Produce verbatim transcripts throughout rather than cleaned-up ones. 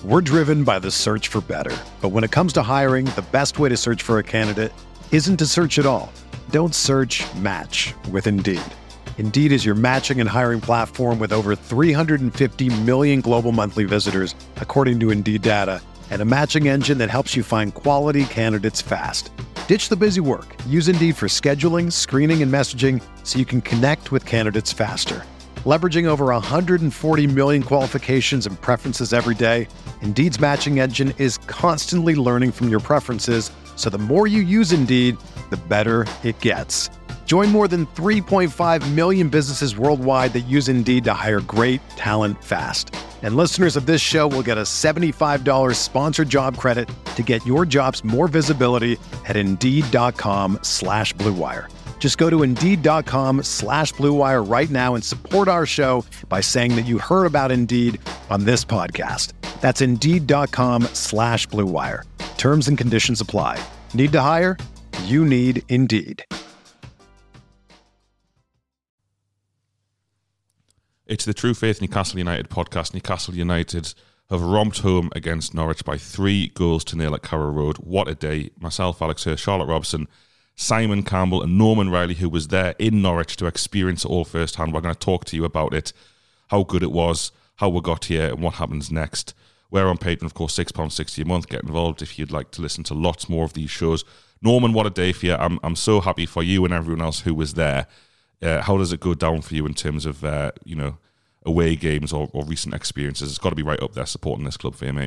We're driven by the search for better. But when it comes to hiring, the best way to search for a candidate isn't to search at all. Don't search, match with Indeed. Indeed is your matching and hiring platform with over three hundred fifty million global monthly visitors, according to Indeed data, and a matching engine that helps you find quality candidates fast. Ditch the busy work. Use Indeed for scheduling, screening, and messaging so you can connect with candidates faster. Leveraging over one hundred forty million qualifications and preferences every day, Indeed's matching engine is constantly learning from your preferences, so the more you use Indeed, the better it gets. Join more than three point five million businesses worldwide that use Indeed to hire great talent fast. And listeners of this show will get a seventy-five dollars sponsored job credit to get your jobs more visibility at Indeed.com slash Blue Wire. Just go to Indeed.com slash Blue Wire right now and support our show by saying that you heard about Indeed on this podcast. That's Indeed.com slash Blue Wire. Terms and conditions apply. Need to hire? You need Indeed. It's the True Faith Newcastle United podcast. Newcastle United have romped home against Norwich by three goals to nil at Carrow Road. What a day. Myself, Alex Hurst, Charlotte Robson, Simon Campbell and Norman Riley, who was there in Norwich to experience it all firsthand. We're going to talk to you about it, how good it was, how we got here and what happens next. We're on Patreon, of course, six pounds sixty a month. Get involved if you'd like to listen to lots more of these shows. Norman, what a day for you. I'm I'm so happy for you and everyone else who was there. Uh, how does it go down for you in terms of, uh, you know, away games or, or recent experiences? It's got to be right up there supporting this club for you, mate.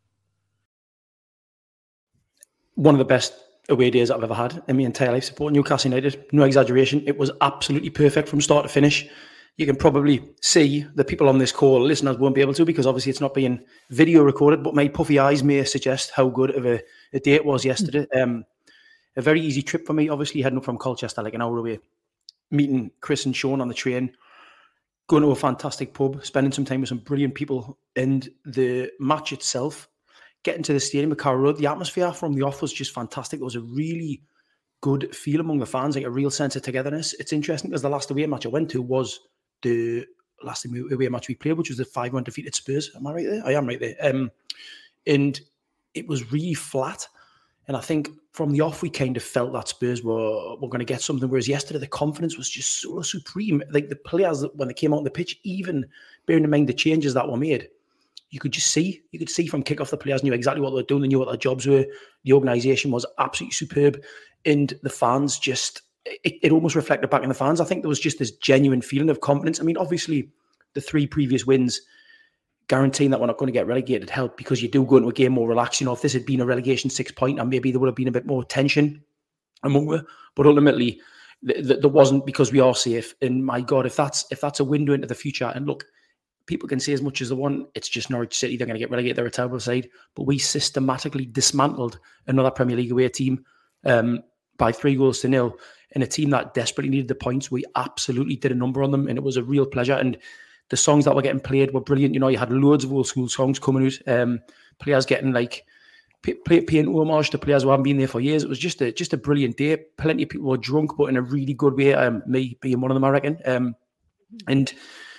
One of the best away days I've ever had in my entire life supporting Newcastle United. No exaggeration. It was absolutely perfect from start to finish. You can probably see the people on this call, listeners won't be able to because obviously it's not being video recorded, but my puffy eyes may suggest how good of a, a day it was yesterday. Um, a very easy trip for me, obviously heading up from Colchester, like an hour away, meeting Chris and Sean on the train, going to a fantastic pub, spending some time with some brilliant people, and the match itself, getting to the stadium at Carrow Road, the atmosphere from the off was just fantastic. There was a really good feel among the fans, like a real sense of togetherness. It's interesting because the last away match I went to was the last away match we played, which was the five one defeat at Spurs. Am I right there? I am right there. Um, and it was really flat. And I think from the off, we kind of felt that Spurs were, were going to get something. Whereas yesterday, the confidence was just so supreme. Like the players, when they came out on the pitch, even bearing in mind the changes that were made, you could just see, you could see from kick-off the players knew exactly what they were doing. They knew what their jobs were. The organisation was absolutely superb. And the fans just, it, it almost reflected back in the fans. I think there was just this genuine feeling of confidence. I mean, obviously, the three previous wins guaranteeing that we're not going to get relegated helped because you do go into a game more relaxed. You know, if this had been a relegation six-pointer, maybe there would have been a bit more tension among us. But ultimately, th- th- there wasn't because we are safe. And my God, if that's if that's a window into the future, and look, people can say as much as they want, it's just Norwich City, they're going to get relegated, they're a terrible side. But we systematically dismantled another Premier League away team um, by three goals to nil. And a team that desperately needed the points, we absolutely did a number on them. And it was a real pleasure. And the songs that were getting played were brilliant. You know, you had loads of old school songs coming out. Um, players getting like, pay, paying homage to players who haven't been there for years. It was just a just a brilliant day. Plenty of people were drunk, but in a really good way. Um, me being one of them, I reckon. Um, and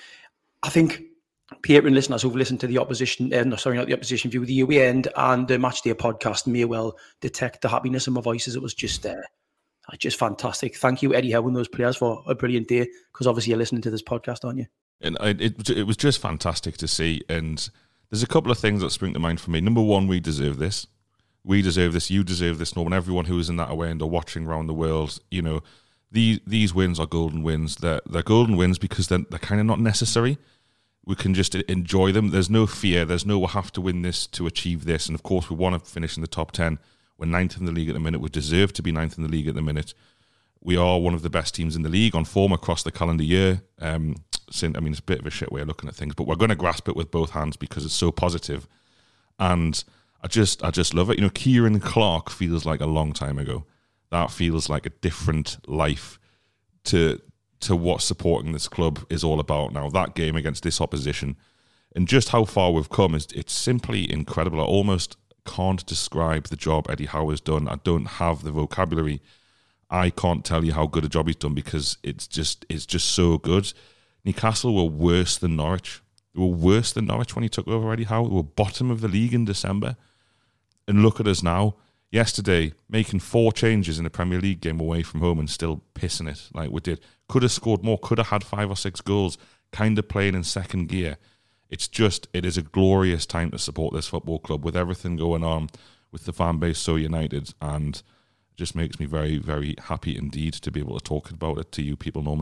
I think Patreon listeners who've listened to the opposition, uh, no, sorry, not the opposition view, the away end and the match day podcast may well detect the happiness in my voices. It was just, uh, just fantastic. Thank you, Eddie Howe and those players for a brilliant day. Because obviously you're listening to this podcast, aren't you? And I, it it was just fantastic to see. And there's a couple of things that spring to mind for me. Number one, we deserve this. We deserve this. You deserve this, Norman. Everyone who is in that away end or watching around the world, you know, these these wins are golden wins. They're, they're golden wins because they're, they're kind of not necessary. We can just enjoy them. There's no fear. There's no, we'll have to win this to achieve this. And of course, we want to finish in the top ten. We're ninth in the league at the minute. We deserve to be ninth in the league at the minute. We are one of the best teams in the league on form across the calendar year. Um, since, I mean, it's a bit of a shit way of looking at things, but we're going to grasp it with both hands because it's so positive. And I just, I just love it. You know, Kieran Clark feels like a long time ago. That feels like a different life to to what supporting this club is all about now. That game against this opposition and just how far we've come is it's simply incredible. I almost can't describe the job Eddie Howe has done. I don't have the vocabulary. I can't tell you how good a job he's done because it's just it's just so good. Newcastle were worse than Norwich They were worse than Norwich when he took over Eddie Howe. They were bottom of the league in December. And look at us now. Yesterday, making four changes in a Premier League game away from home and still pissing it like we did. Could have scored more, could have had five or six goals, kind of playing in second gear. It's just, it is a glorious time to support this football club with everything going on, with the fan base so united, and it just makes me very, very happy indeed to be able to talk about it to you people, Norman.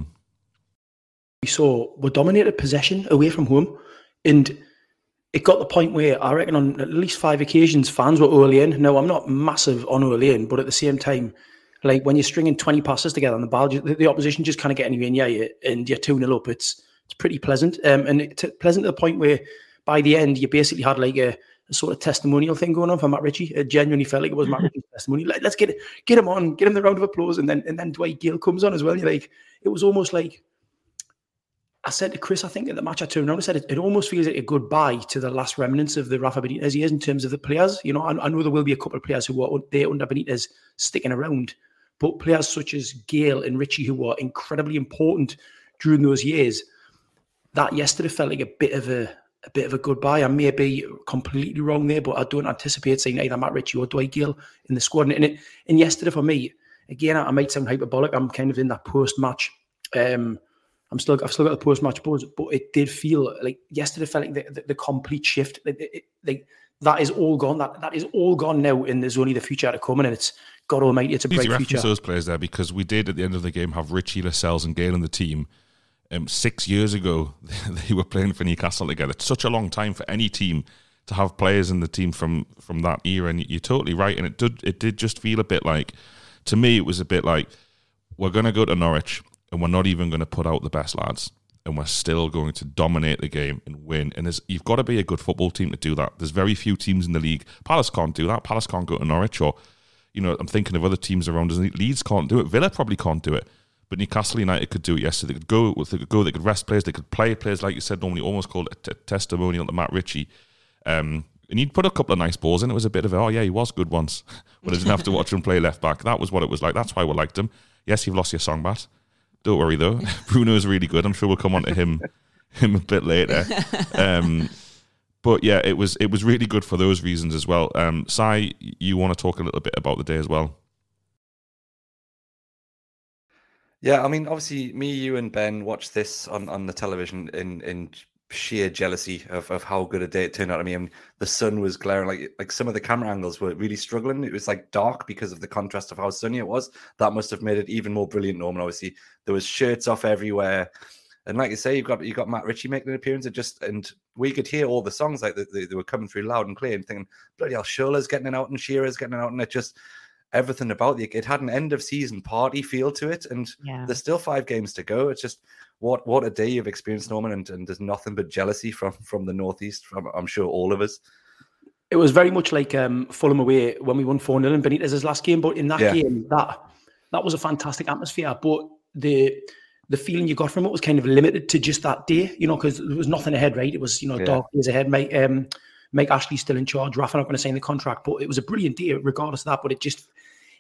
We saw, we dominated possession away from home, and it got to the point where I reckon on at least five occasions fans were all in. Now, I'm not massive on all in, but at the same time, like when you're stringing twenty passes together and the ball, the, the opposition just kind of getting you in, yeah, and you're two nil up, it's it's pretty pleasant. Um, and it's pleasant to the point where by the end, you basically had like a, a sort of testimonial thing going on for Matt Ritchie. It genuinely felt like it was Matt Ritchie's testimony. Like, let's get it, get him on, get him the round of applause, and then and then Dwight Gale comes on as well. You're like, it was almost like, I said to Chris, I think at the match I turned around, I said it, it almost feels like a goodbye to the last remnants of the Rafa Benitez years in terms of the players. You know, I, I know there will be a couple of players who are there under Benitez sticking around, but players such as Gale and Ritchie, who were incredibly important during those years, that yesterday felt like a bit of a a bit of a goodbye. I may be completely wrong there, but I don't anticipate seeing either Matt Ritchie or Dwight Gale in the squad. And, it, and yesterday for me, again, I, I might sound hyperbolic. I'm kind of in that post-match. Um, I'm still, I've still got the post-match buzz, but it did feel like yesterday felt like the, the, the complete shift. Like, it, like that is all gone. That that is all gone now, and there's only the future to come, and it's God Almighty. It's a bright future. Reference those players there because we did at the end of the game have Ritchie, Lascelles, and Gale in the team. Um, six years ago, they were playing for Newcastle together. It's such a long time for any team to have players in the team from, from that era, and you're totally right. And it did it did just feel a bit like, to me, it was a bit like, we're going to go to Norwich, and we're not even going to put out the best lads, and we're still going to dominate the game and win. And there's, you've got to be a good football team to do that. There's very few teams in the league. Palace can't do that. Palace can't go to Norwich, or, you know, I'm thinking of other teams around us. Leeds can't do it. Villa probably can't do it. But Newcastle United could do it yesterday. They could go, they could go, they could rest players, they could play players, like you said, normally almost called a t- testimonial to Matt Ritchie. Um, and he'd put a couple of nice balls in. It was a bit of, a, oh yeah, he was good once. But I didn't have to watch him play left back. That was what it was like. That's why we liked him. Yes, you've lost your Songbat. Don't worry though. Bruno's really good. I'm sure we'll come on to him him a bit later. Um, but yeah, it was it was really good for those reasons as well. Um, Si, you want to talk a little bit about the day as well? Yeah, I mean, obviously, me, you, and Ben watched this on, on the television in, in sheer jealousy of, of how good a day it turned out. I mean, the sun was glaring, like like some of the camera angles were really struggling. It was like dark because of the contrast of how sunny it was. That must have made it even more brilliant, Norman. Obviously, there was shirts off everywhere, and like you say, you've got you got Matt Ritchie making an appearance. It just and we could hear all the songs like they, they were coming through loud and clear, and thinking, bloody hell, Shola's getting it out and Shearer's getting it out, and it just. Everything about it, it had an end of season party feel to it, and yeah. There's still five games to go. It's just what what a day you've experienced, Norman, and, and there's nothing but jealousy from from the northeast. From I'm sure all of us. It was very much like um, Fulham away when we won four nil in Benitez's last game, but in that yeah. game, that that was a fantastic atmosphere. But the the feeling you got from it was kind of limited to just that day, you know, because there was nothing ahead, right? It was you know yeah. dark days ahead. Mike um, Mike Ashley's still in charge. Rafa not going to sign the contract, but it was a brilliant day regardless of that. But it just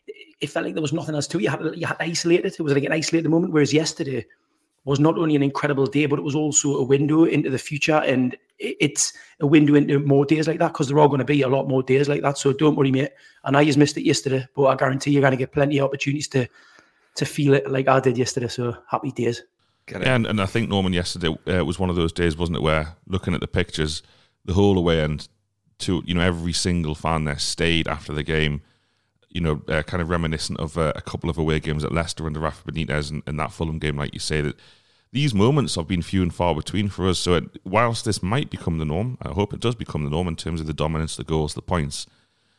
it felt like there was nothing else to it. You had, you had to isolate it. It was like an isolated moment, whereas yesterday was not only an incredible day, but it was also a window into the future. And it's a window into more days like that because there are going to be a lot more days like that. So don't worry, mate. I know you missed it yesterday, but I guarantee you're going to get plenty of opportunities to to feel it like I did yesterday. So happy days. Yeah, and, and I think, Norman, yesterday uh, was one of those days, wasn't it, where looking at the pictures, the whole away end, to, you know, every single fan there stayed after the game, you know, uh, kind of reminiscent of uh, a couple of away games at Leicester under Rafa Benitez and, and that Fulham game, like you say, that these moments have been few and far between for us. So it, whilst this might become the norm, I hope it does become the norm in terms of the dominance, the goals, the points.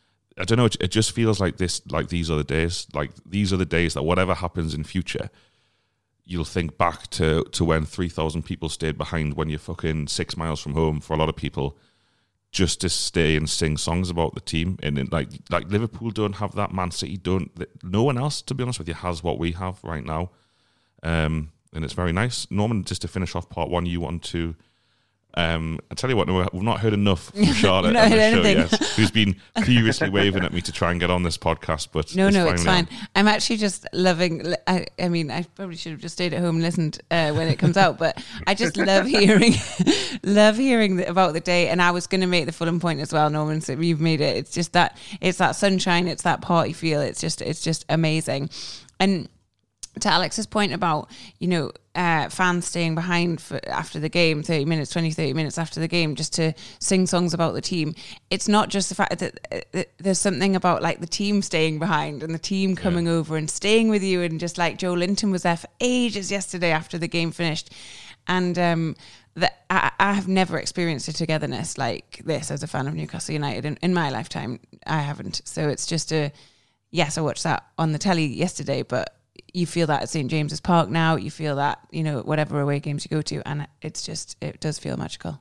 I don't know, it, it just feels like this, like these are the days, like these are the days that whatever happens in future, you'll think back to, to when three thousand people stayed behind when you're fucking six miles from home for a lot of people, just to stay and sing songs about the team. And it, like like Liverpool don't have that, Man City don't. No one else, to be honest with you, has what we have right now. Um, and it's very nice. Norman, just to finish off part one, you want to Um, I tell you what, no, we've not heard enough from Charlotte not on heard the show anything. yet, who's been previously waving at me to try and get on this podcast. But No, it's no, it's finally fine. on. I'm actually just loving. I, I mean, I probably should have just stayed at home and listened uh, when it comes out, but I just love hearing, love hearing the, about the day. And I was going to make the Fulham point as well, Norman. So you've made it. It's just that. It's that sunshine. It's that party feel. It's just. It's just amazing. And to Alex's point about, you know, uh, fans staying behind for after the game, thirty minutes, twenty, thirty minutes after the game, just to sing songs about the team. It's not just the fact that, uh, that there's something about like the team staying behind and the team coming yeah. over and staying with you. And just like Joe Linton was there for ages yesterday after the game finished. And um, that I, I have never experienced a togetherness like this as a fan of Newcastle United in, in my lifetime. I haven't. So it's just a, yes, I watched that on the telly yesterday, but you feel that at Saint James's Park now. You feel that, you know, whatever away games you go to, and it's just, it does feel magical.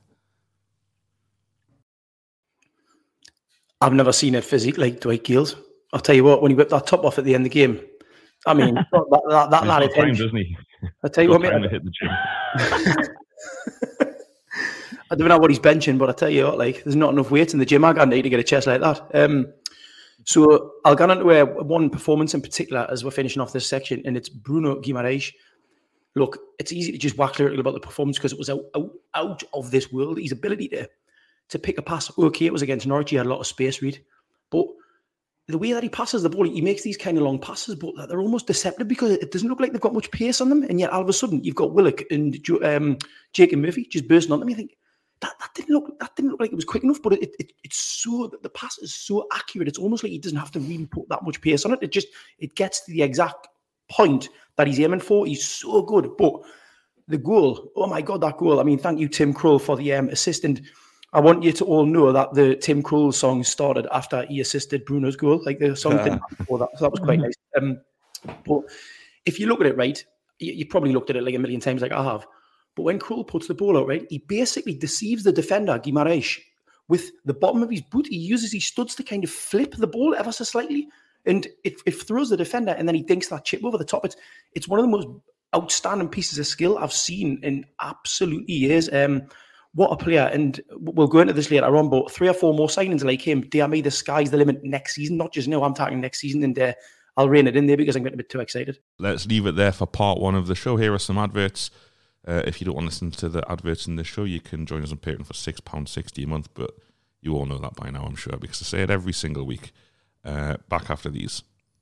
I've never seen it physically like Dwight Gales. I'll tell you what, when he whipped that top off at the end of the game, I mean, that, that, that lad time, doesn't he? I'll tell you what, mate. I, hit the gym. I don't know what he's benching, but I tell you what, like, there's not enough weight in the gym. I can't need to get a chest like that. Um, So I'll go on to uh, one performance in particular as we're finishing off this section, and it's Bruno Guimaraes. Look, it's easy to just wax lyrical about the performance because it was out, out, out of this world. His ability to to pick a pass, okay, it was against Norwich. He had a lot of space, Reed. But the way that he passes the ball, he makes these kind of long passes, but they're almost deceptive because it doesn't look like they've got much pace on them. And yet all of a sudden, you've got Willock and um, Jacob Murphy just bursting on them. You think, That, that didn't look that didn't look like it was quick enough, but it, it it's so the pass is so accurate. It's almost like he doesn't have to really put that much pace on it. It just it gets to the exact point that he's aiming for. He's so good. But the goal, oh my God, that goal! I mean, thank you, Tim Krul, for the um, assist. And I want you to all know that the Tim Krul song started after he assisted Bruno's goal. Like the song didn't happen before that, so that was quite nice. Um, but if you look at it right, you, you probably looked at it like a million times, like I have. But when Krul puts the ball out, right, he basically deceives the defender, Guimaraes, with the bottom of his boot. He uses his studs to kind of flip the ball ever so slightly, and it, it throws the defender, and then he dinks that chip over the top. It's it's one of the most outstanding pieces of skill I've seen in absolutely years. Um, what a player. And we'll go into this later on, but three or four more signings like him, dear me, the sky's the limit next season, not just now, I'm talking next season, and uh, I'll rein it in there because I'm getting a bit too excited. Let's leave it there for part one of the show. Here are some adverts. Uh, if you don't want to listen to the adverts in the show, you can join us on Patreon for six pounds sixty a month, but you all know that by now, I'm sure, because I say it every single week. Uh, back after these.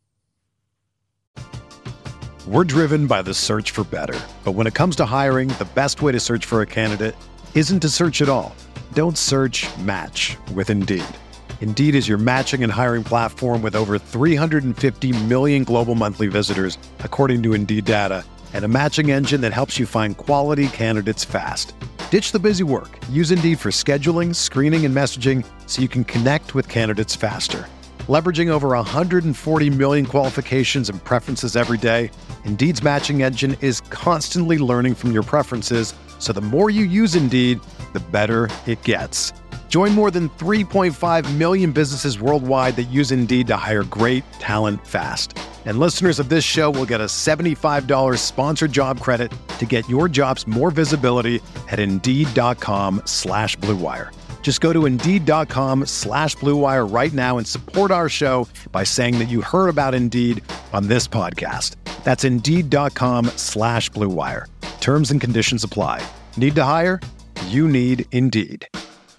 We're driven by the search for better. But when it comes to hiring, the best way to search for a candidate isn't to search at all. Don't search, match with Indeed. Indeed is your matching and hiring platform with over three hundred fifty million global monthly visitors, according to Indeed data, and a matching engine that helps you find quality candidates fast. Ditch the busy work. Use Indeed for scheduling, screening, and messaging so you can connect with candidates faster. Leveraging over one hundred forty million qualifications and preferences every day, Indeed's matching engine is constantly learning from your preferences, so the more you use Indeed, the better it gets. Join more than three point five million businesses worldwide that use Indeed to hire great talent fast. And listeners of this show will get a seventy-five dollars sponsored job credit to get your jobs more visibility at Indeed.com slash Blue Wire. Just go to Indeed.com slash Blue Wire right now and support our show by saying that you heard about Indeed on this podcast. That's Indeed.com slash Blue Wire. Terms and conditions apply. Need to hire? You need Indeed.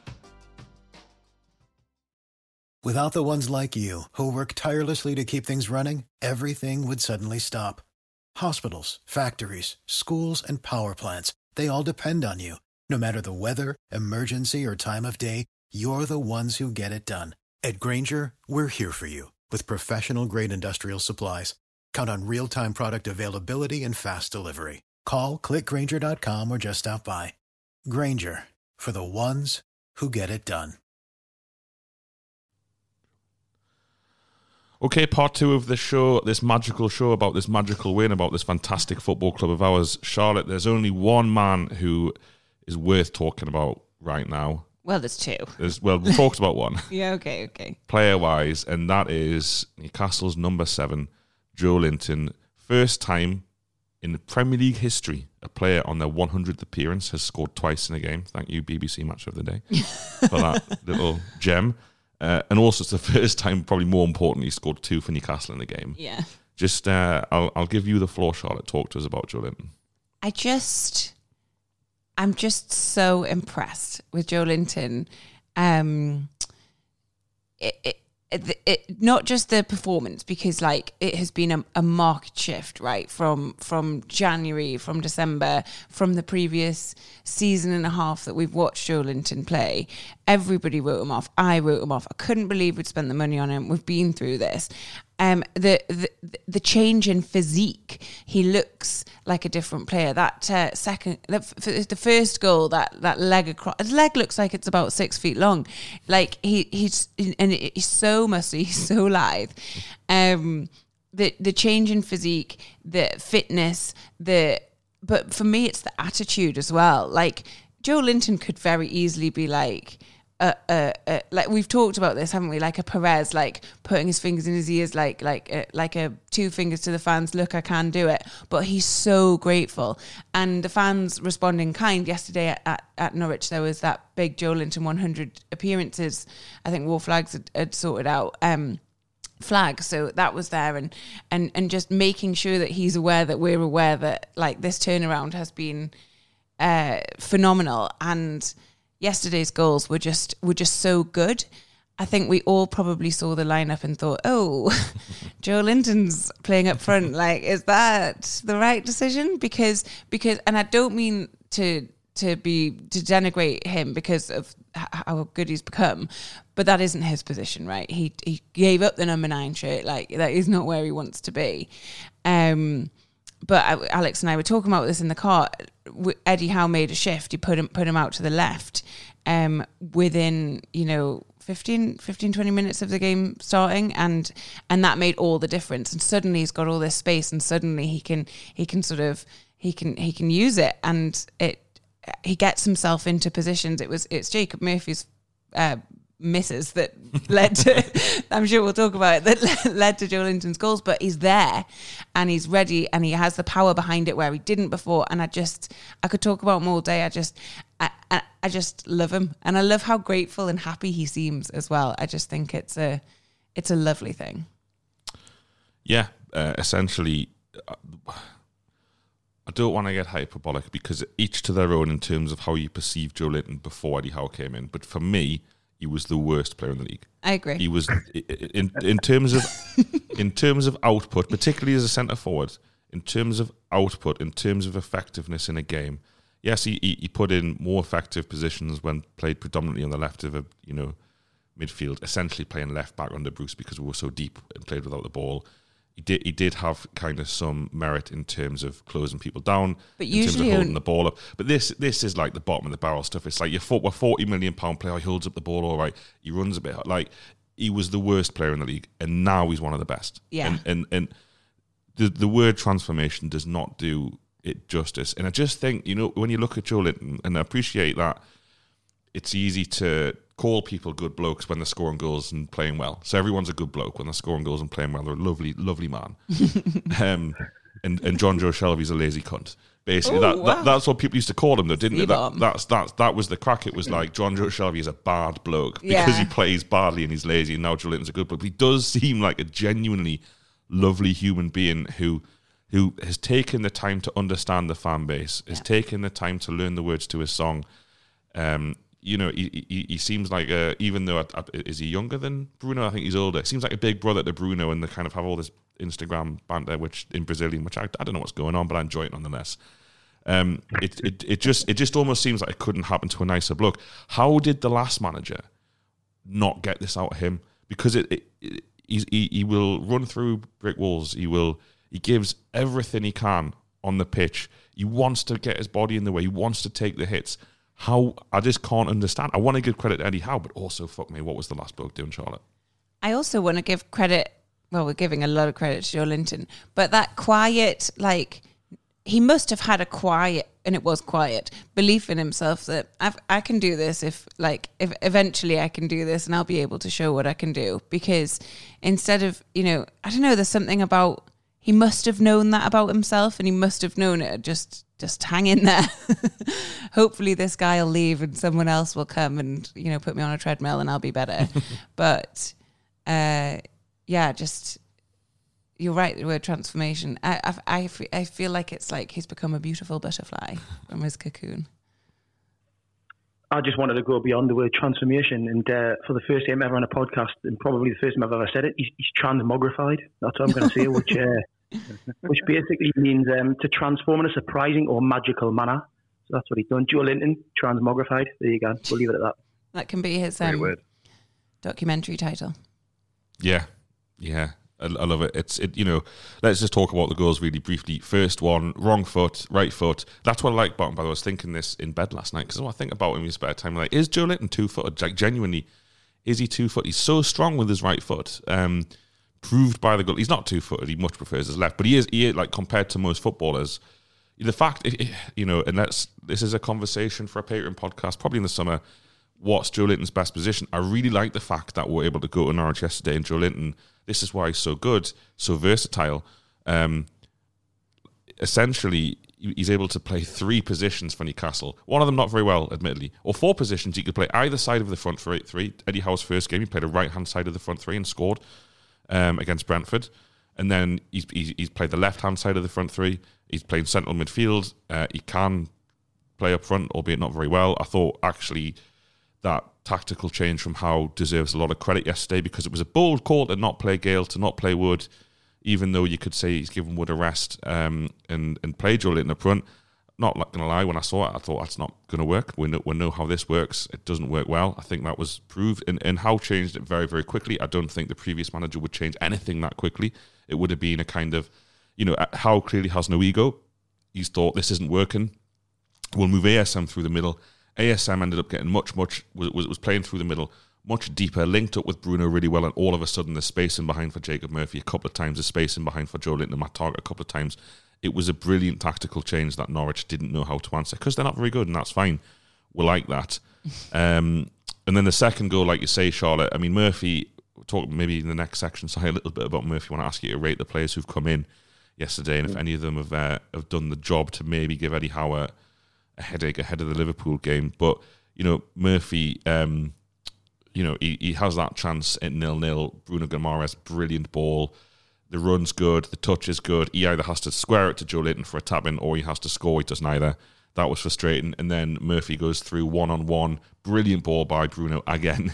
Without the ones like you, who work tirelessly to keep things running, everything would suddenly stop. Hospitals, factories, schools, and power plants, they all depend on you. No matter the weather, emergency, or time of day, you're the ones who get it done. At Grainger, we're here for you with professional-grade industrial supplies. Count on real-time product availability and fast delivery. Call, click Grainger dot com, or just stop by. Grainger, for the ones who get it done. Okay, part two of the show, this magical show about this magical win, about this fantastic football club of ours. Charlotte, there's only one man who is worth talking about right now. Well, there's two. There's, well, we talked about one. Yeah, okay, okay. Player-wise, and that is Newcastle's number seven, Joe Linton. First time In the Premier League history, a player on their one hundredth appearance has scored twice in a game. Thank you, B B C Match of the Day, for that little gem. Uh, and also, it's the first time, probably more importantly, he scored two for Newcastle in the game. Yeah. Just, uh, I'll, I'll give you the floor, Charlotte. Talk to us about Joelinton. I just, I'm just so impressed with Joelinton. Um, it, it, it, it, not just the performance, because like it has been a, a marked shift, right? From from January, from December, from the previous season and a half that we've watched Joelinton play. Everybody wrote him off. I wrote him off. I couldn't believe we'd spent the money on him. We've been through this. Um, the, the the change in physique, he looks like a different player. That uh, second, the, the first goal, that that leg across, his leg looks like it's about six feet long. Like he he's and he's so muscly, he's so lithe. Um, the the change in physique, the fitness, the but for me it's the attitude as well. Like Joelinton could very easily be like. Uh, uh, uh, like we've talked about this, haven't we? Like a Perez, like putting his fingers in his ears, like like uh, like a two fingers to the fans. Look, I can do it. But he's so grateful, and the fans responding kind. Yesterday at, at, at Norwich, there was that big Joelinton one hundred appearances. I think War Flags had, had sorted out. Um, flag so that was there, and and and just making sure that he's aware that we're aware that like this turnaround has been uh, phenomenal. And yesterday's goals were just were just so good. I think we all probably saw the lineup and thought, "Oh, Joelinton's playing up front. Like, is that the right decision?" Because because, and I don't mean to to be to denigrate him because of how good he's become, but that isn't his position, right? He he gave up the number nine shirt. Like, that is not where he wants to be. Um, but I, Alex and I were talking about this in the car. Eddie Howe made a shift. He put him put him out to the left um, within, you know, fifteen, twenty minutes of the game starting, and and that made all the difference. And suddenly he's got all this space, and suddenly he can he can sort of he can he can use it, and it he gets himself into positions. It was it's Jacob Murphy's uh, misses that led to, I'm sure we'll talk about it, that led to Joelinton's goals, but he's there and he's ready and he has the power behind it where he didn't before. And I just, I could talk about him all day. I just, I, I, I just love him, and I love how grateful and happy he seems as well. I just think it's a, it's a lovely thing. Yeah, uh, essentially, uh, I don't want to get hyperbolic because each to their own in terms of how you perceive Joelinton before Eddie Howe came in. But for me, he was the worst player in the league. I agree. He was in in terms of in terms of output, particularly as a centre forward. In terms of output, in terms of effectiveness in a game, yes, he he put in more effective positions when played predominantly on the left of a you know midfield, essentially playing left back under Bruce because we were so deep and played without the ball. He did he did have kind of some merit in terms of closing people down, but in usually terms of holding the ball up. But this this is like the bottom of the barrel stuff. It's like you're a forty million pound player. He holds up the ball all right. He runs a bit like he was the worst player in the league, and now he's one of the best. Yeah. And and, and the the word transformation does not do it justice. And I just think, you know, when you look at Joelinton, and I appreciate that it's easy to call people good blokes when they're scoring goals and playing well. So everyone's a good bloke when they're scoring goals and playing well. They're a lovely, lovely man. um, and, and John Joe Shelby's a lazy cunt. Basically, Ooh, that, wow. that that's what people used to call him, though, didn't it? That, C-bomb. that's, that's, that was the crack. It was like John Joe Shelby is a bad bloke because Yeah. he plays badly and he's lazy, and now Joelinton's a good bloke. But he does seem like a genuinely lovely human being who who has taken the time to understand the fan base, has Yeah. taken the time to learn the words to his song. Um, you know, he, he he seems like a, even though I, I, is he younger than Bruno? I think he's older. Seems like a big brother to Bruno, and they kind of have all this Instagram banter, which in Brazilian, which I, I don't know what's going on, but I enjoy it nonetheless. Um, it it it just it just almost seems like it couldn't happen to a nicer bloke. How did the last manager not get this out of him? Because it, it, it he's, he he will run through brick walls. He will he gives everything he can on the pitch. He wants to get his body in the way. He wants to take the hits. How I just can't understand. I want to give credit to Eddie Howe, but also, fuck me, what was the last bloke doing, Charlotte? I also want to give credit, well, we're giving a lot of credit to Joelinton, but that quiet, like, he must have had a quiet, and it was quiet, belief in himself that I've, I can do this if, like, if eventually I can do this and I'll be able to show what I can do. Because instead of, you know, I don't know, there's something about, he must have known that about himself, and he must have known it. Just, just hang in there. Hopefully this guy will leave and someone else will come and, you know, put me on a treadmill and I'll be better. But, uh, yeah, just, you're right, the word transformation. I, I, I, I feel like it's like he's become a beautiful butterfly from his cocoon. I just wanted to go beyond the word transformation, and uh, for the first time ever on a podcast, and probably the first time I've ever said it, he's, he's transmogrified. That's what I'm going to say, which uh, which basically means um, to transform in a surprising or magical manner. So that's what he's done. Joe Linton, transmogrified. There you go. We'll leave it at that. That can be his um, documentary title. Yeah, yeah. I, I love it. It's it. You know, let's just talk about the goals really briefly. First one, wrong foot, right foot. That's what I like about him. By the way, I was thinking this in bed last night because I think about him in his spare time. Like, is Joe Linton two footed? Like, genuinely, is he two foot? He's so strong with his right foot. Um, proved by the goal. He's not two footed. He much prefers his left. But he is. He is, like, compared to most footballers. The fact, you know, and that's this is a conversation for a Patreon podcast, probably in the summer. What's Joe Linton's best position? I really like the fact that we're able to go to Norwich yesterday and Joe Linton, this is why he's so good, so versatile. Um, essentially, he's able to play three positions for Newcastle. One of them not very well, admittedly. Or four positions. He could play either side of the front three. Eddie Howe's first game, he played a right-hand side of the front three and scored um, against Brentford. And then he's, he's, he's played the left-hand side of the front three. He's played central midfield. Uh, he can play up front, albeit not very well. I thought, actually, that tactical change from Howe deserves a lot of credit yesterday because it was a bold call to not play Gale, to not play Wood, even though you could say he's given Wood a rest um, and, and play Joe Linton up front. Not going to lie, when I saw it, I thought that's not going to work. We know, we know how this works. It doesn't work well. I think that was proved. And, and Howe changed it very, very quickly. I don't think the previous manager would change anything that quickly. It would have been a kind of, you know, Howe clearly has no ego. He's thought this isn't working. We'll move A S M through the middle. A S M ended up getting much, much, was, was playing through the middle, much deeper, linked up with Bruno really well, and all of a sudden there's space in behind for Jacob Murphy a couple of times, there's space in behind for Joe Linton and Matt Targett a couple of times. It was a brilliant tactical change that Norwich didn't know how to answer, because they're not very good, and that's fine. We like that. Um, and then the second goal, like you say, Charlotte, I mean, Murphy, talk maybe in the next section, say a little bit about Murphy. I want to ask you to rate the players who've come in yesterday, and if any of them have uh, have done the job to maybe give Eddie Howe a headache ahead of the Liverpool game. But, you know, Murphy, um, you know, he, he has that chance at nil-nil. Bruno Guimaraes, brilliant ball. The run's good. The touch is good. He either has to square it to Joe Linton for a tap-in or he has to score. He does neither. That was frustrating. And then Murphy goes through one-on-one. Brilliant ball by Bruno again.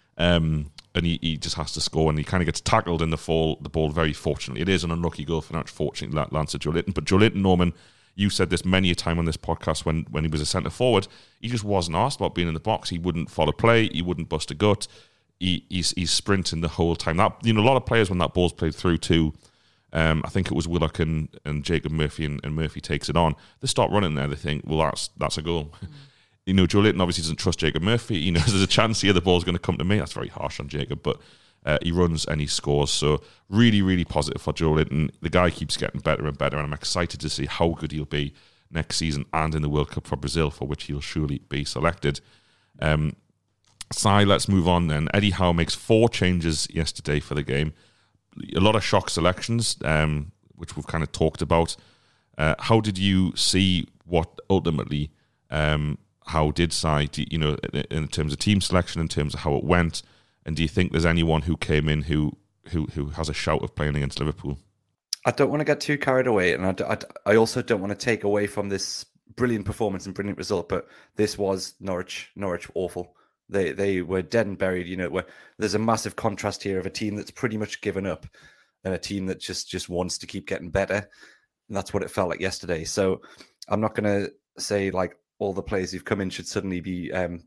Um, and he, he just has to score, and he kind of gets tackled in the fall, the ball very fortunately. It is an unlucky goal for Norwich, fortunately, that lands at Joe Linton. But Joe Linton, Norman, you said this many a time on this podcast when, when he was a centre forward, he just wasn't asked about being in the box. He wouldn't follow play. He wouldn't bust a gut. He, he's, he's sprinting the whole time. That, you know, a lot of players when that ball's played through too, um, I think it was Willock and, and Jacob Murphy, and, and Murphy takes it on. They start running there. They think, well, that's that's a goal. Mm. You know, Joe Linton obviously doesn't trust Jacob Murphy. He knows there's a chance here the ball's going to come to me. That's very harsh on Jacob, but uh, he runs and he scores. So really, really positive for Joe Linton. The guy keeps getting better and better, and I'm excited to see how good he'll be next season and in the World Cup for Brazil, for which he'll surely be selected. Um, Si, let's move on then. Eddie Howe makes four changes yesterday for the game. A lot of shock selections, um, which we've kind of talked about. Uh, how did you see what ultimately um, Howe did, Si, do, you know, in, in terms of team selection, in terms of how it went? And do you think there's anyone who came in who who, who has a shout of playing against Liverpool? I don't want to get too carried away, and I, I, I also don't want to take away from this brilliant performance and brilliant result, but this was Norwich, Norwich awful. They they were dead and buried. You know, where there's a massive contrast here of a team that's pretty much given up and a team that just, just wants to keep getting better. And that's what it felt like yesterday. So I'm not going to say like all the players who've come in should suddenly be um,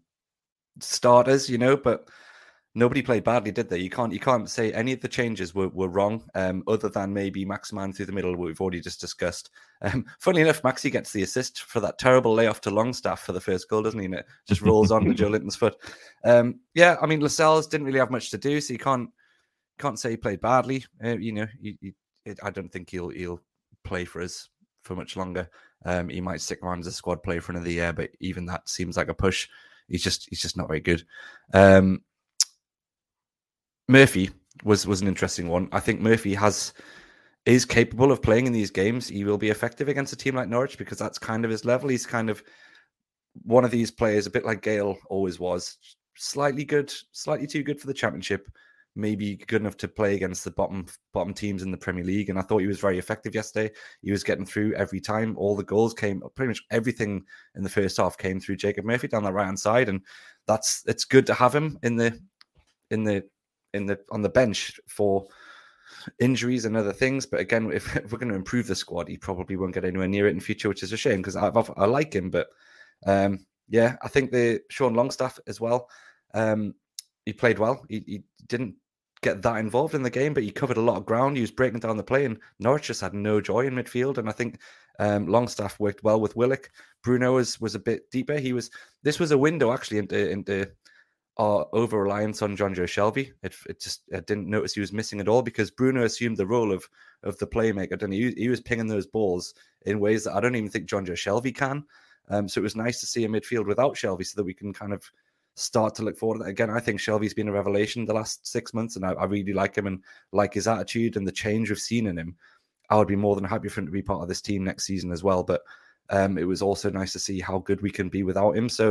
starters, you know, but nobody played badly, did they? You can't you can't say any of the changes were, were wrong, um, other than maybe Max Mann through the middle, what we've already just discussed. Um, funnily enough, Maxi gets the assist for that terrible layoff to Longstaff for the first goal, doesn't he? And it just rolls on to Joe Linton's foot. Um, yeah, I mean, Lascelles didn't really have much to do, so you can't can't say he played badly. Uh, you know, he, he, it, I don't think he'll he'll play for us for much longer. Um, he might stick around as a squad player for another year, but even that seems like a push. He's just he's just not very good. Um, Murphy was was an interesting one. I think Murphy has is capable of playing in these games, he will be effective against a team like Norwich, because that's kind of his level. He's kind of one of these players, a bit like Gale always was, slightly good, slightly too good for the Championship, maybe good enough to play against the bottom bottom teams in the Premier League. And I thought he was very effective yesterday. He was getting through every time. All the goals came, pretty much everything in the first half came through Jacob Murphy down the right hand side, and that's it's good to have him in the in the in the on the bench for injuries and other things. But again, if, if we're going to improve the squad, he probably won't get anywhere near it in future, which is a shame, because I, I like him. But um, yeah, I think the Sean Longstaff as well. Um, he played well. He, he didn't get that involved in the game, but he covered a lot of ground. He was breaking down the play, and Norwich just had no joy in midfield. And I think um, Longstaff worked well with Willock. Bruno was was a bit deeper. He was. This was a window actually into into our over reliance on Jonjo Shelvey. It it just I didn't notice he was missing at all, because Bruno assumed the role of of the playmaker. And he he was pinging those balls in ways that I don't even think Jonjo Shelvey can. Um, so it was nice to see a midfield without Shelvey, so that we can kind of start to look forward to that. Again, I think Shelvey's been a revelation the last six months, and I, I really like him and like his attitude and the change we've seen in him. I would be more than happy for him to be part of this team next season as well. But um, it was also nice to see how good we can be without him. So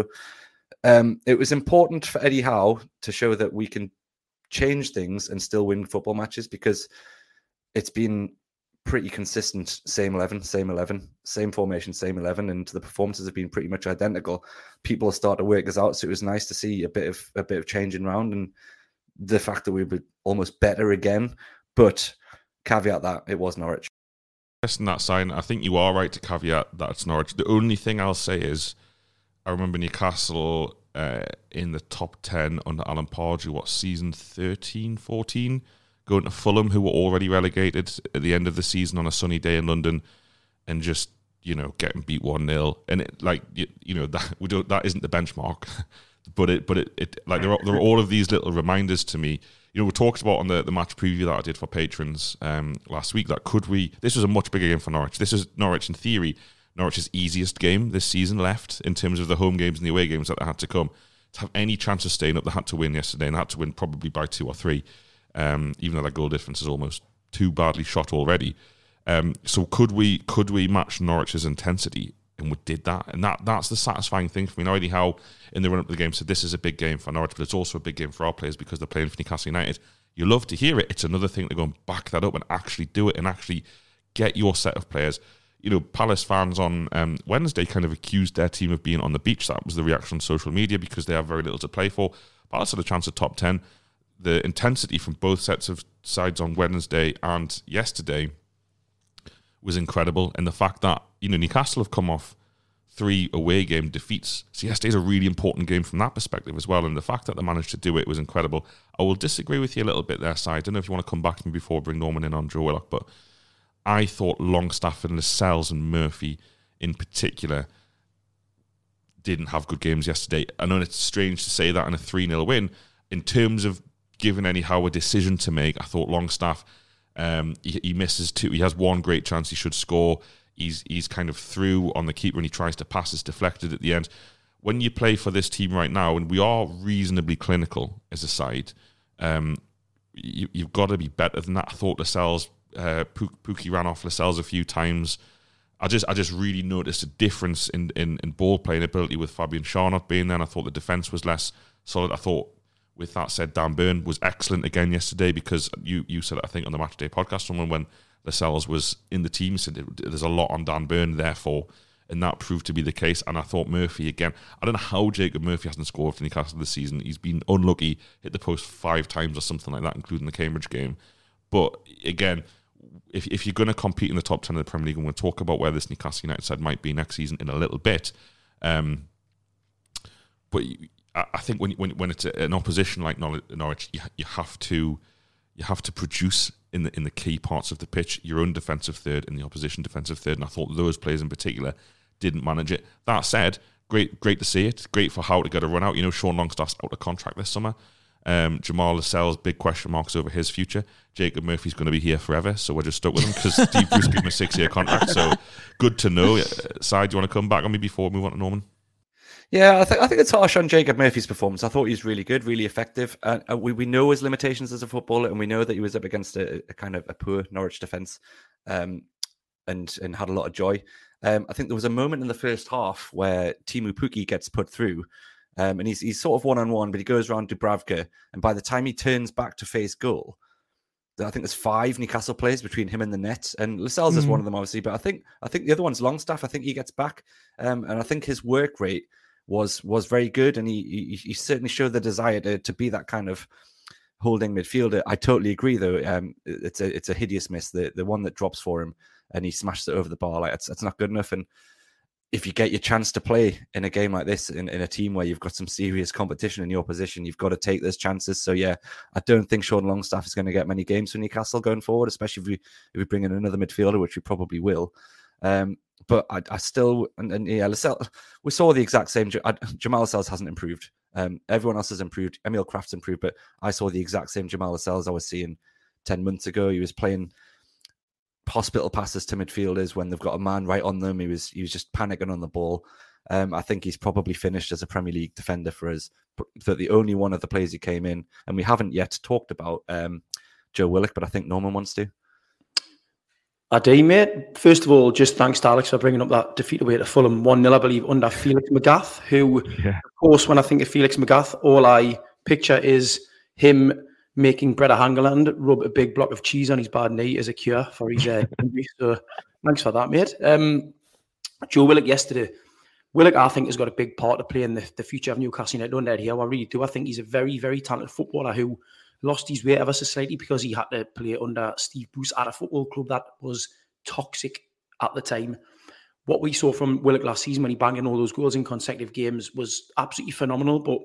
um, it was important for Eddie Howe to show that we can change things and still win football matches, because it's been pretty consistent, same eleven, same eleven, same formation, same eleven, and the performances have been pretty much identical. People start to work this out, so it was nice to see a bit of a bit of changing around, and the fact that we were almost better again. But caveat that it was Norwich. In that sign, I think you are right to caveat that it's Norwich. The only thing I'll say is, I remember Newcastle uh, in the top ten under Alan Pardew, what, season thirteen, fourteen, going to Fulham, who were already relegated at the end of the season on a sunny day in London, and just, you know, getting beat one nil. And it, like, you, you know, that we don't, that isn't the benchmark, but it, but it, it like there are, there are all of these little reminders to me. You know, we talked about on the, the match preview that I did for patrons um, last week, that could we, this was a much bigger game for Norwich. This is Norwich, in theory, Norwich's easiest game this season left in terms of the home games and the away games that they had to come. To have any chance of staying up, they had to win yesterday, and they had to win probably by two or three. Um, even though that goal difference is almost too badly shot already. Um, so could we could we match Norwich's intensity? And we did that. And that that's the satisfying thing for me. Now, Eddie Howe, in the run-up to the game, said this is a big game for Norwich, but it's also a big game for our players because they're playing for Newcastle United. You love to hear it. It's another thing to go and back that up and actually do it and actually get your set of players. You know, Palace fans on um, Wednesday kind of accused their team of being on the beach. That was the reaction on social media, because they have very little to play for. Palace had a chance at top ten. The intensity from both sets of sides on Wednesday and yesterday was incredible. And the fact that, you know, Newcastle have come off three away game defeats. So yesterday's a really important game from that perspective as well. And the fact that they managed to do it was incredible. I will disagree with you a little bit there, Si. I don't know if you want to come back to me before I bring Norman in on Joe Willock, but I thought Longstaff and Lascelles and Murphy in particular didn't have good games yesterday. I know it's strange to say that in a three nil win. In terms of given Eddie Howe a decision to make, I thought Longstaff, um, he, he misses two. He has one great chance he should score. He's he's kind of through on the keeper and he tries to pass. It's deflected at the end. When you play for this team right now, and we are reasonably clinical as a side, um, you, you've got to be better than that. I thought Lascelles, uh, Pookie ran off Lascelles a few times. I just I just really noticed a difference in, in, in ball playing ability with Fabian Schär not being there. And I thought the defence was less solid. I thought, with that said, Dan Burn was excellent again yesterday, because you, you said it, I think, on the Matchday podcast, someone when Lascelles was in the team said it, there's a lot on Dan Burn, therefore, and that proved to be the case. And I thought Murphy, again, I don't know how Jacob Murphy hasn't scored for Newcastle this season. He's been unlucky, hit the post five times or something like that, including the Cambridge game. But again, if if you're going to compete in the top ten of the Premier League, and we'll talk about where this Newcastle United side might be next season in a little bit, um, but you, I think when when when it's an opposition like Norwich, you you have to you have to produce in the in the key parts of the pitch, your own defensive third and the opposition defensive third. And I thought those players in particular didn't manage it. That said, great great to see it. Great for Howe to get a run out. You know, Sean Longstaff's out of contract this summer. Um, Jamal Lascelles, big question marks over his future. Jacob Murphy's going to be here forever, so we're just stuck with him because Steve Bruce gave him a six-year contract. So good to know. Side, do you want to come back on me before we move on to Norman? Yeah, I think I think it's harsh on Jacob Murphy's performance. I thought he was really good, really effective. And uh, we, we know his limitations as a footballer, and we know that he was up against a, a kind of a poor Norwich defence, um, and and had a lot of joy. Um, I think there was a moment in the first half where Teemu Pukki gets put through, um, and he's he's sort of one on one, but he goes around Dubravka, and by the time he turns back to face goal, I think there's five Newcastle players between him and the net, and Lascelles mm. is one of them, obviously. But I think I think the other one's Longstaff. I think he gets back, um, and I think his work rate was was very good, and he he, he certainly showed the desire to, to be that kind of holding midfielder. I totally agree, though. Um, it's a it's a hideous miss, the the one that drops for him, and he smashes it over the bar. Like it's it's not good enough. And if you get your chance to play in a game like this, in, in a team where you've got some serious competition in your position, you've got to take those chances. So yeah, I don't think Sean Longstaff is going to get many games for Newcastle going forward, especially if we if we bring in another midfielder, which we probably will. Um, But I, I still, and, and yeah, Lascelles, we saw the exact same. I, Jamal Lascelles hasn't improved. Um, everyone else has improved. Emil Kraft's improved, but I saw the exact same Jamal Lascelles I was seeing ten months ago. He was playing hospital passes to midfielders when they've got a man right on them. He was he was just panicking on the ball. Um, I think he's probably finished as a Premier League defender for us. But the only one of the players who came in, and we haven't yet talked about um, Joe Willock, but I think Norman wants to. I do, mate. First of all, just thanks to Alex for bringing up that defeat away to Fulham one nil, I believe, under Felix Magath, who, yeah. of course, when I think of Felix Magath, all I picture is him making Breda Hangeland rub a big block of cheese on his bad knee as a cure for his uh, injury. So thanks for that, mate. Um, Joe Willock yesterday. Willock, I think, has got a big part to play in the, the future of Newcastle United under here. I really do. I think he's a very, very talented footballer who lost his way ever so slightly because he had to play under Steve Bruce at a football club that was toxic at the time. What we saw from Willock last season when he banged in all those goals in consecutive games was absolutely phenomenal. But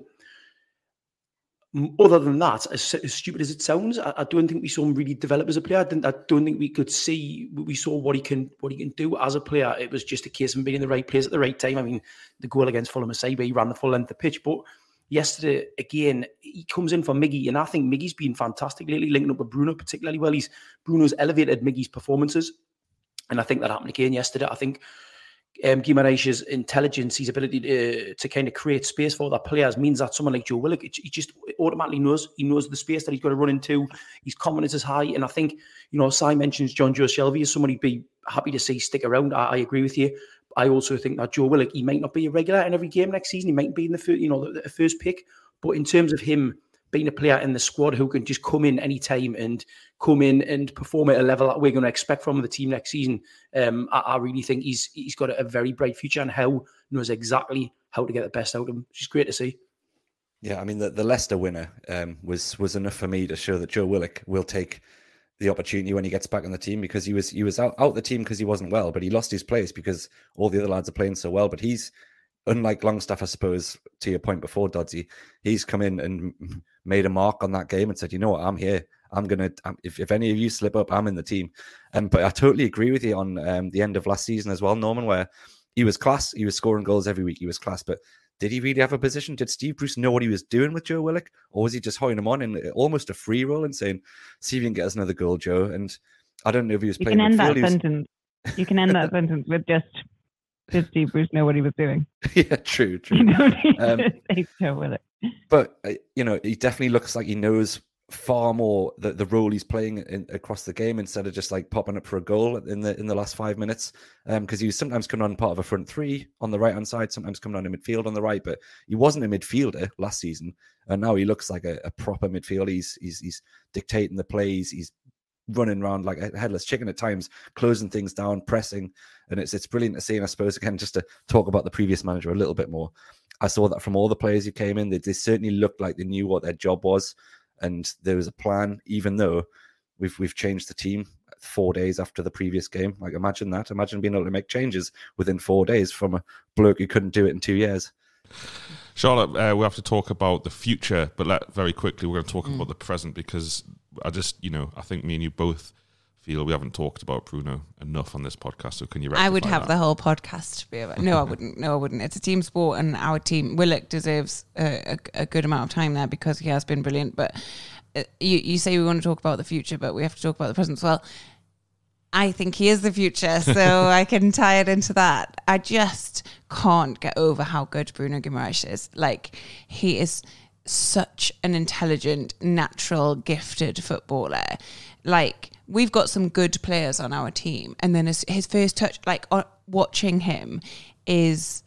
other than that, as, as stupid as it sounds, I, I don't think we saw him really develop as a player. I, didn't, I don't think we could see, we saw what he can what he can do as a player. It was just a case of him being in the right place at the right time. I mean, the goal against Fulham aside, where he ran the full length of the pitch, but yesterday, again, he comes in for Miggy, and I think Miggy's been fantastic lately, linking up with Bruno particularly well. He's Bruno's elevated Miggy's performances, and I think that happened again yesterday. I think um, Guimaraes' intelligence, his ability to, to kind of create space for other players means that someone like Joe Willock, he just automatically knows, he knows the space that he's got to run into. His confidence is high, and I think, you know, Si mentions John Joe Shelby as someone he'd be happy to see stick around. I, I agree with you. I also think that Joe Willock, he might not be a regular in every game next season. He might be in the first, you know, the, the first pick. But in terms of him being a player in the squad who can just come in anytime and come in and perform at a level that we're going to expect from the team next season, um, I, I really think he's he's got a, a very bright future, and Howe knows exactly how to get the best out of him, which is great to see. Yeah, I mean, the, the Leicester winner um, was was enough for me to show that Joe Willock will take the opportunity when he gets back on the team, because he was he was out, out the team because he wasn't well, but he lost his place because all the other lads are playing so well. But he's, unlike Longstaff, I suppose, to your point before, Dodsey, he's come in and made a mark on that game and said, you know what, I'm here. I'm going to, if, if any of you slip up, I'm in the team. Um, but I totally agree with you on um, the end of last season as well, Norman, where he was class. He was scoring goals every week. He was class. But did he really have a position? Did Steve Bruce know what he was doing with Joe Willock? Or was he just holding him on in almost a free roll and saying, see if you can get us another goal, Joe? And I don't know if he was you playing can end that was... sentence. You can end that sentence with just, did Steve Bruce know what he was doing? Yeah, true, true. You don't need um, to say Joe Willock. But, uh, you know, he definitely looks like he knows far more the, the role he's playing in, across the game, instead of just like popping up for a goal in the in the last five minutes. Um, because he was sometimes coming on part of a front three on the right hand side, sometimes coming on in midfield on the right. But he wasn't a midfielder last season, and now he looks like a, a proper midfielder. He's he's he's dictating the plays. He's running around like a headless chicken at times, closing things down, pressing, and it's it's brilliant to see. And I suppose again, just to talk about the previous manager a little bit more, I saw that from all the players who came in, they, they certainly looked like they knew what their job was. And there was a plan, even though we've we've changed the team four days after the previous game. Like, imagine that. Imagine being able to make changes within four days from a bloke who couldn't do it in two years. Charlotte, uh, we have to talk about the future, but let, very quickly we're going to talk mm. about the present, because I just, you know, I think me and you both feel we haven't talked about Bruno enough on this podcast. So can you rectify I would have that? the whole podcast to be about. No, I wouldn't. No, I wouldn't. It's a team sport, and our team, Willock, deserves a, a, a good amount of time there because he has been brilliant. But uh, you, you say we want to talk about the future, but we have to talk about the present as well. I think he is the future, so I can tie it into that. I just can't get over how good Bruno Guimaraes is. Like, he is such an intelligent, natural, gifted footballer. Like, we've got some good players on our team, and then his, his first touch, like, uh, watching him is...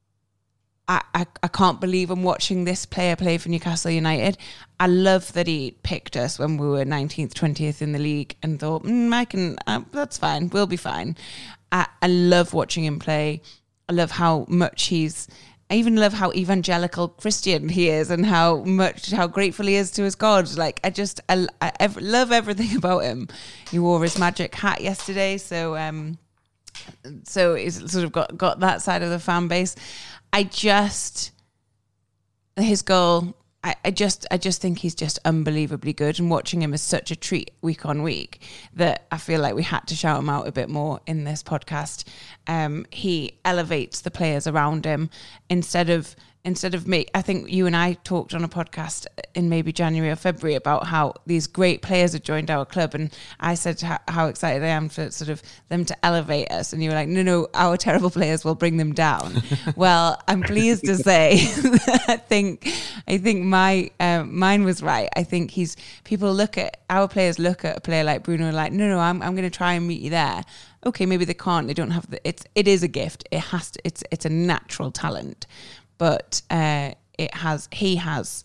I, I, I can't believe I'm watching this player play for Newcastle United. I love that he picked us when we were nineteenth, twentieth in the league and thought, mm, I can, uh, that's fine, we'll be fine. I, I love watching him play. I love how much he's, I even love how evangelical Christian he is and how much, how grateful he is to his God. Like, I just, I, I ev- love everything about him. He wore his magic hat yesterday, so um, so he's sort of got, got that side of the fan base. I just, his goal, I, I just I just think he's just unbelievably good, and watching him is such a treat week on week that I feel like we had to shout him out a bit more in this podcast. Um, he elevates the players around him instead of instead of me. I think you and I talked on a podcast in maybe January or February about how these great players had joined our club, and I said how, how excited I am for sort of them to elevate us, and you were like, no, no, our terrible players will bring them down. Well, I'm pleased to say I think I think my um, mine was right. I think he's people look at our players look at a player like Bruno like, no, no, I'm I'm going to try and meet you there. Okay, maybe they can't. They don't have the. It's it is a gift. It has to. It's it's a natural talent. But uh, it has, he has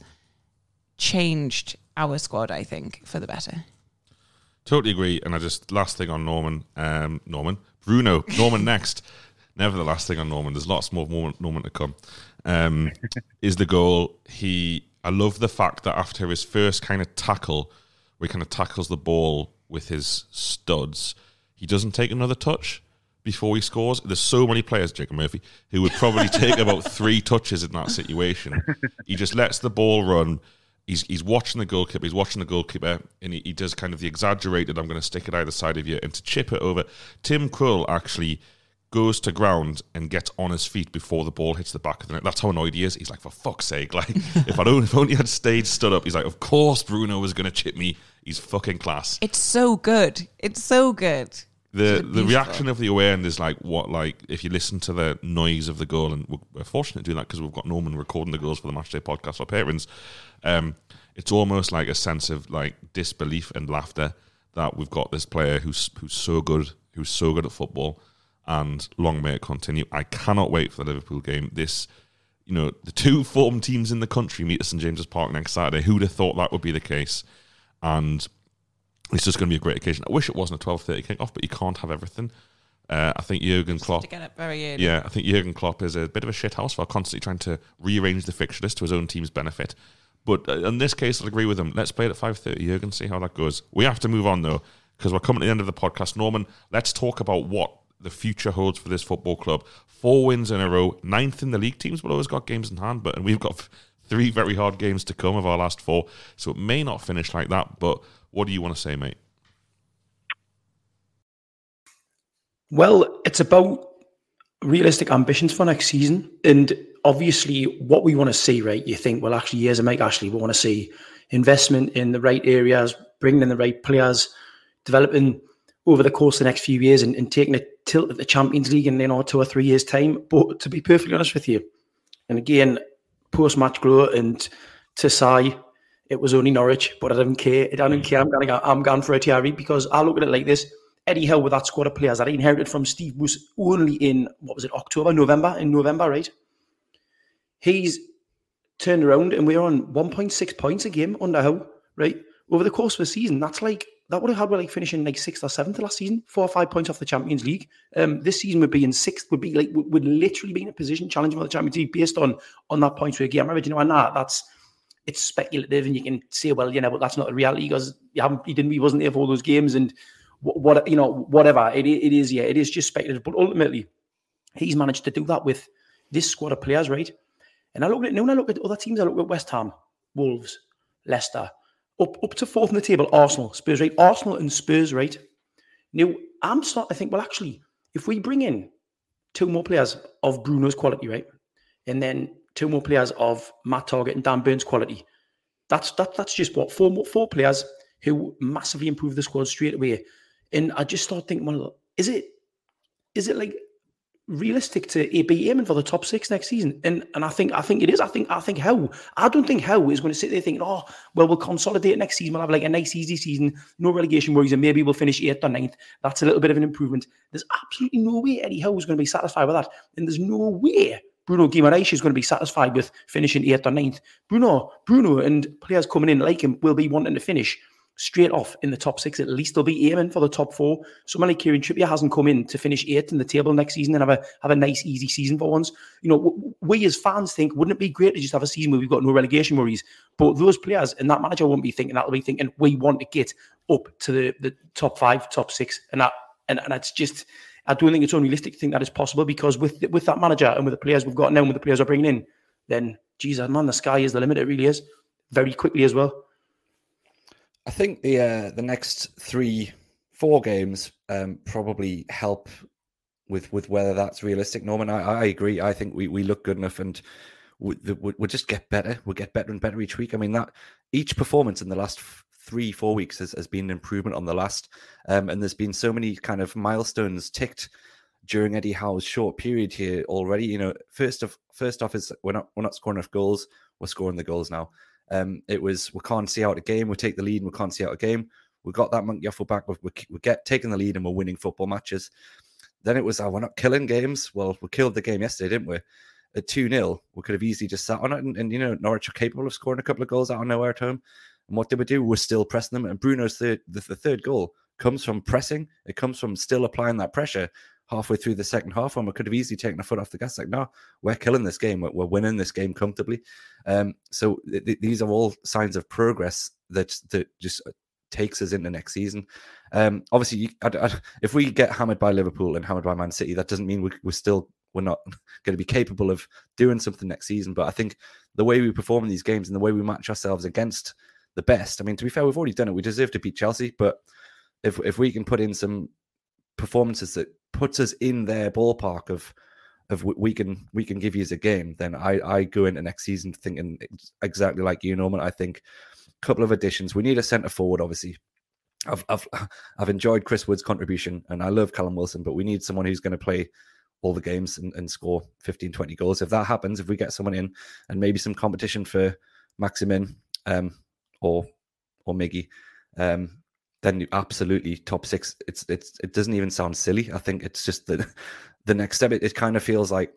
changed our squad, I think, for the better. Totally agree. And I just, last thing on Norman, um, Norman, Bruno, Norman next. Never the last thing on Norman. There's lots more Norman, Norman to come. Um, is the goal. He, I love the fact that after his first kind of tackle, where he kind of tackles the ball with his studs, he doesn't take another touch before he scores. There's so many players, Jacob Murphy, who would probably take about three touches in that situation. He just lets the ball run. He's he's watching the goalkeeper. He's watching the goalkeeper, and he, he does kind of the exaggerated, I'm going to stick it either side of you, and to chip it over. Tim Krul actually goes to ground and gets on his feet before the ball hits the back of the net. That's how annoyed he is. He's like, for fuck's sake, like, if I don't, if only I'd stayed stood up. He's like, of course Bruno was going to chip me. He's fucking class. It's so good. It's so good. The the reaction of the away end is like what, like if you listen to the noise of the goal, and we're, we're fortunate to do that because we've got Norman recording the goals for the Matchday podcast for patrons. Um, it's almost like a sense of like disbelief and laughter that we've got this player who's who's so good, who's so good at football, and long may it continue. I cannot wait for the Liverpool game. This, you know, the two form teams in the country meet at St James's Park next Saturday. Who'd have thought that would be the case? And it's just going to be a great occasion. I wish it wasn't a twelve thirty kickoff, but you can't have everything. Uh, I think Jurgen Klopp... To get up very early. Yeah, I think Jurgen Klopp is a bit of a shithouse for constantly trying to rearrange the fixture list to his own team's benefit. But uh, in this case, I'll agree with him. Let's play it at five thirty, Jurgen, see how that goes. We have to move on, though, because we're coming to the end of the podcast. Norman, let's talk about what the future holds for this football club. Four wins in a row, ninth in the league. Teams will always got games in hand, but and we've got three very hard games to come of our last four, so it may not finish like that, but what do you want to say, mate? Well, it's about realistic ambitions for next season. And obviously what we want to see, right, you think, well, actually, years of Mike Ashley, we want to see investment in the right areas, bringing in the right players, developing over the course of the next few years and, and taking a tilt at the Champions League in, you know, two or three years' time. But to be perfectly honest with you, and again, post-match glow and to say it was only Norwich, but I don't care. I don't care. I'm going to go, I'm going for a T R E because I look at it like this. Eddie Howe with that squad of players that he inherited from Steve Bruce only in, what was it, October, November? In November, right? He's turned around and we're on one point six points a game under Howe, right? Over the course of a season, that's like, that would have had, we're like finishing like sixth or seventh last season, four or five points off the Champions League. Um, this season would be in sixth, would be like, would, would literally be in a position challenging for the Champions League based on, on that points per game. Right? You know, and that, that's, it's speculative and you can say, well, you know, but that's not the reality because you haven't, he didn't, he wasn't there for all those games and what, what you know, whatever. It, it is, yeah, it is just speculative. But ultimately, he's managed to do that with this squad of players, right? And I look at it, when I look at other teams, I look at West Ham, Wolves, Leicester, up, up to fourth in the table, Arsenal, Spurs, right? Arsenal and Spurs, right? Now, I'm starting to think, well, actually, if we bring in two more players of Bruno's quality, right? And then two more players of Matt Targett and Dan Burns' quality, that's that, that's just what, four, four players who massively improve the squad straight away. And I just start thinking, well, is it, is it like realistic to be aiming for the top six next season? And and I think I think it is. I think I think how I don't think how is going to sit there thinking, oh well, we'll consolidate next season. We'll have like a nice easy season, no relegation worries, and maybe we'll finish eighth or ninth. That's a little bit of an improvement. There's absolutely no way Eddie Howe is going to be satisfied with that, and there's no way Bruno Guimaraes is going to be satisfied with finishing eighth or ninth. Bruno, Bruno, and players coming in like him will be wanting to finish straight off in the top six. At least they'll be aiming for the top four. Someone like Kieran Trippier hasn't come in to finish eighth in the table next season and have a have a nice, easy season for once. You know, we as fans think, wouldn't it be great to just have a season where we've got no relegation worries? But those players and that manager won't be thinking that. They'll be thinking, we want to get up to the, the top five, top six. And that and, and that's just, I don't think it's unrealistic to think that is possible, because with with that manager and with the players we've got now and with the players we're bringing in, then, geez, man, the sky is the limit. It really is. Very quickly as well. I think the uh, the next three, four games um, probably help with with whether that's realistic. Norman, I, I agree. I think we, we look good enough, and we, we, we'll just get better. We'll get better and better each week. I mean, that each performance in the last three, four weeks has, has been an improvement on the last. Um, and there's been so many kind of milestones ticked during Eddie Howe's short period here already. You know, first of first off is we're not we're not scoring enough goals. We're scoring the goals now. Um, it was, we can't see out a game. We take the lead and we can't see out a game. We got that monkey off our back. We, we, we get taking the lead and we're winning football matches. Then it was, oh, we're not killing games. Well, we killed the game yesterday, didn't we? At two nil, we could have easily just sat on it. And, and, you know, Norwich are capable of scoring a couple of goals out of nowhere at home. And what did we do? We're still pressing them. And Bruno's third, the, the third goal comes from pressing. It comes from still applying that pressure halfway through the second half, when we could have easily taken a foot off the gas. Like, no, we're killing this game. We're, we're winning this game comfortably. Um, so th- th- these are all signs of progress that that just takes us into next season. Um, obviously, you, I, I, if we get hammered by Liverpool and hammered by Man City, that doesn't mean we, we're still we're not going to be capable of doing something next season. But I think the way we perform in these games and the way we match ourselves against the best. I mean, to be fair, we've already done it. We deserve to beat Chelsea, but if if we can put in some performances that puts us in their ballpark of of we can we can give you as a game, then I I go into next season thinking exactly like you, Norman. I think a couple of additions. We need a centre forward, obviously. I've I've I've enjoyed Chris Wood's contribution, and I love Callum Wilson, but we need someone who's going to play all the games and, and score fifteen, twenty goals. If that happens, if we get someone in and maybe some competition for Maximin um, or or Miggy, um, then absolutely top six. It's it's it doesn't even sound silly. I think it's just the the next step. It, it kind of feels like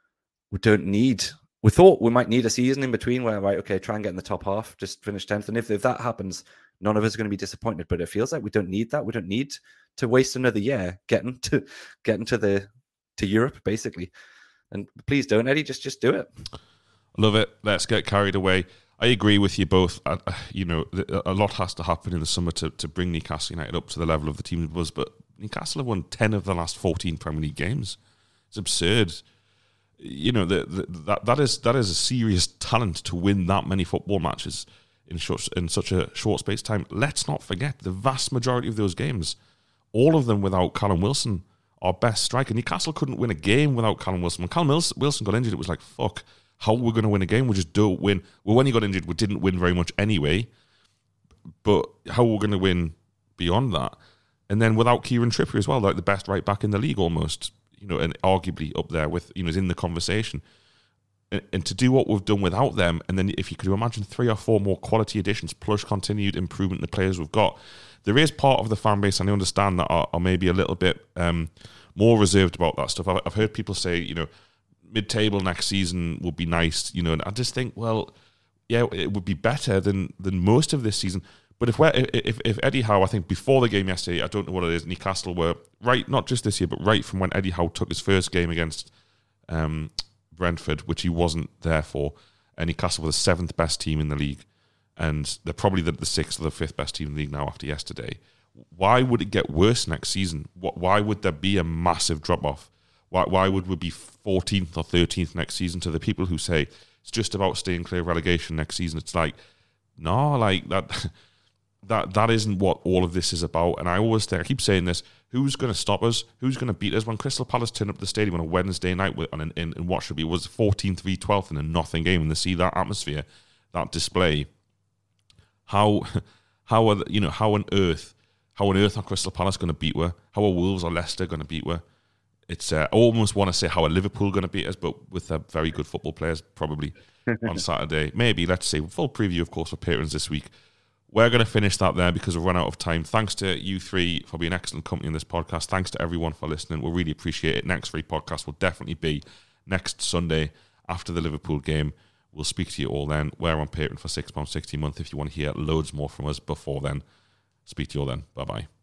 we don't need. We thought we might need a season in between where, right, okay, try and get in the top half, just finish tenth. And if, if that happens, none of us are going to be disappointed. But it feels like we don't need that. We don't need to waste another year getting to getting to the to Europe, basically. And please don't, Eddie, just just do it. Love it. Let's get carried away. I agree with you both. Uh, you know, a lot has to happen in the summer to, to bring Newcastle United up to the level of the team it was. But Newcastle have won ten of the last fourteen Premier League games. It's absurd. You know, the, the, that that is that is a serious talent to win that many football matches in short, in such a short space of time. Let's not forget the vast majority of those games, all of them without Callum Wilson, our best striker. Newcastle couldn't win a game without Callum Wilson. When Callum Wilson got injured, it was like, fuck, how are we going to win a game? We just don't win. Well, when he got injured, we didn't win very much anyway. But how are we going to win beyond that? And then without Kieran Trippier as well, like the best right back in the league almost. You know, and arguably up there with, you know, is in the conversation. And, and to do what we've done without them, and then if you could imagine three or four more quality additions plus continued improvement in the players we've got, there is part of the fan base, and I understand that, are, are maybe a little bit um, more reserved about that stuff. I've, I've heard people say, you know, mid-table next season would be nice, you know, and I just think, well, yeah, it would be better than than most of this season. But if we're, if if Eddie Howe, I think before the game yesterday, I don't know what it is, Newcastle were, right, not just this year, but right from when Eddie Howe took his first game against um, Brentford, which he wasn't there for, and Newcastle were the seventh best team in the league, and they're probably the, the sixth or the fifth best team in the league now after yesterday. Why would it get worse next season? What, why would there be a massive drop-off? Why, why would we be fourteenth or thirteenth next season? To the people who say it's just about staying clear of relegation next season, it's like, no, like that... That that isn't what all of this is about. And I always think, I keep saying this, who's going to stop us? Who's going to beat us? When Crystal Palace turned up the stadium on a Wednesday night with, on an, in, in what should be, was fourteenth v twelfth in a nothing game, and to see that atmosphere, that display, how how are the, you know how on earth How on earth are Crystal Palace going to beat her? How are Wolves or Leicester going to beat her? It's uh, I almost want to say how are Liverpool going to beat us, but with uh, very good football players probably on Saturday. Maybe, let's see. Full preview, of course, for patrons this week. We're going to finish that there because we've run out of time. Thanks to you three for being excellent company in this podcast. Thanks to everyone for listening. We'll really appreciate it. Next free podcast will definitely be next Sunday after the Liverpool game. We'll speak to you all then. We're on Patreon for six pounds sixty a month if you want to hear loads more from us before then. Speak to you all then. Bye-bye.